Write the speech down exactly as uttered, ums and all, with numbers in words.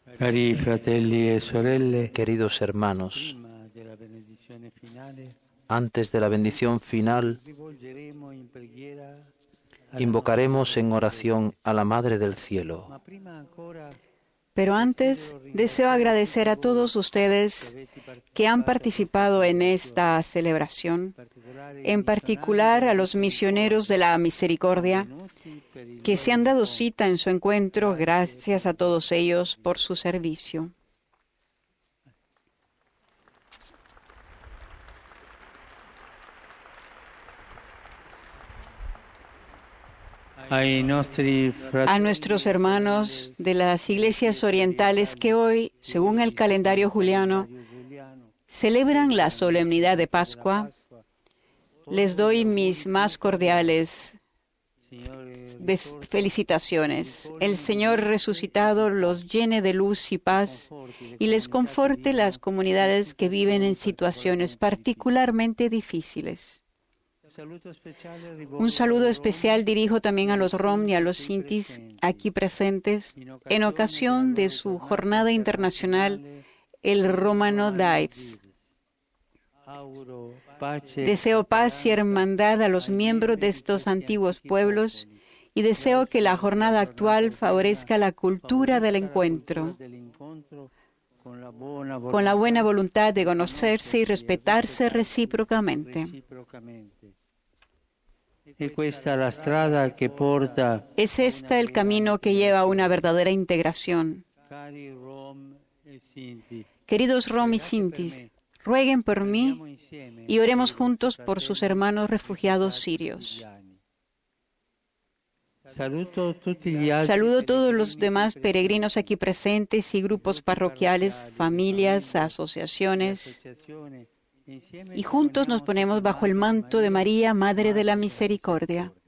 Cari fratelli e sorelle, Queridos hermanos, prima della benedizione finale, antes de la bendición final, rivolgeremo in preghiera alla invocaremos Madre en del oración a la Madre del Cielo. Cielo. Ma prima ancora Pero antes, deseo agradecer a todos ustedes que han participado en esta celebración, en particular a los misioneros de la misericordia, que se han dado cita en su encuentro. Gracias a todos ellos por su servicio. ai nostri fratelli A nuestros hermanos de las iglesias orientales que hoy, según el calendario juliano, celebran la solemnidad de Pascua, les doy mis más cordiales des- felicitaciones. El Señor resucitado los llene de luz y paz y les conforte las comunidades que viven en situaciones particularmente difíciles. Un saludo especial dirijo también a los rom y a los sintis aquí presentes en ocasión de su jornada internacional, el Romano Dives. Deseo paz y hermandad a los miembros de estos antiguos pueblos y deseo que la jornada actual favorezca la cultura del encuentro, con la buena voluntad de conocerse y respetarse recíprocamente. E questa la strada che porta, Es este el camino que lleva a una verdadera integración. cari Rom e Sinti, Queridos rom y sintis, rueguen por mí insieme y oremos juntos por sus hermanos refugiados sirios. Saluto tutti gli altri Saludo a todos los demás peregrinos aquí presentes y grupos parroquiales, familias, asociaciones, associazioni, insieme y juntos nos ponemos bajo el manto de María, Madre de la Misericordia.